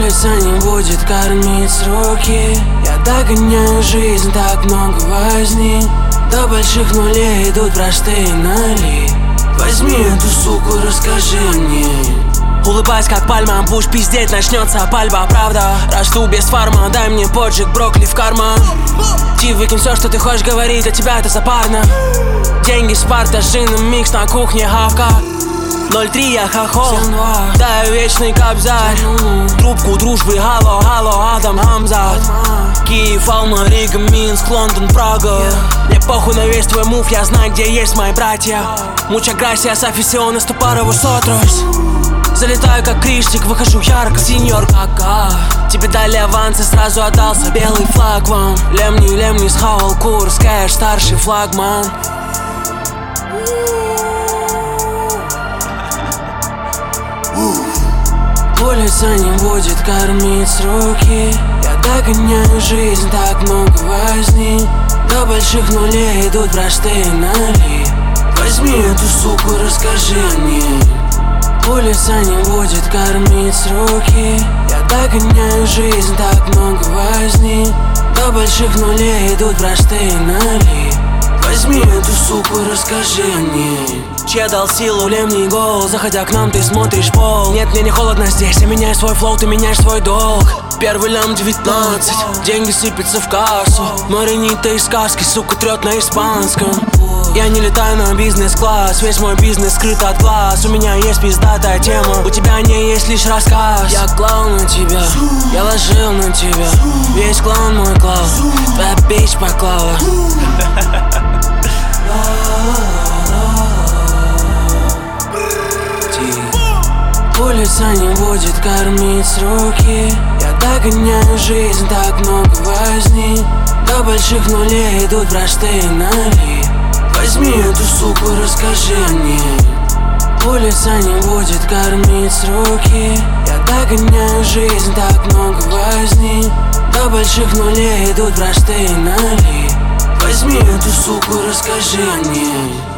Улица не будет кормить с руки. Я догоняю жизнь, так много возни. До больших нулей идут простые ноли. Возьми эту суку, расскажи мне. Улыбаясь как пальма, будешь пиздеть, начнется пальба, правда. Расту без фарма, дай мне поджиг, брокколи в карман. Ти, выкинь все, что ты хочешь говорить, для тебя это запарно. Деньги, Спарта, джин, микс на кухне, хавка. 0,3 я хохол, даю вечный кобзарь. Трубку дружбы, алло, алло, Адам Хамзат. Киев, Алма, Рига, Минск, Лондон, Прага. Мне похуй на весь твой мув, я знаю, где есть мои братья. Mucha gracias, aficiones, tu para vosotros. Залетаю как кришчик, выхожу ярко, сеньор кака. Тебе дали аванс и сразу отдался белый флаг вам. Лемни, схавал курс, кэш, старший флагман. Улица не будет кормить с руки. Я догоняю жизнь, так много возни. До больших нулей идут простые ноли. Возьми эту суку, расскажи о ней. Улица не будет кормить с руки. Я догоняю жизнь, так много возни. До больших нулей идут простые ноли. Возьми эту суку, расскажи о ней. Че дал силу, лемний гол. Заходя к нам, ты смотришь пол. Нет, мне не холодно здесь, я меняю свой флоу, ты меняешь свой долг. Первый лям 19, деньги сыпятся в кассу. Маринита из сказки, сука, трет на испанском. Я не летаю на бизнес-класс, весь мой бизнес скрыт от глаз. У меня есть пиздатая тема, у тебя не есть лишь рассказ. Я клал на тебя, я ложил на тебя. Весь клан мой клал, твоя бич поклала. Улица не будет кормить с руки. Я догоняю жизнь, так много возни. До больших нулей идут простые ноли. Возьми эту суку, расскажи о ней. Улица не будет кормить с руки. Я догоняю жизнь, так много возни. До больших нулей идут простые ноли. Возьми эту суку, расскажи о ней.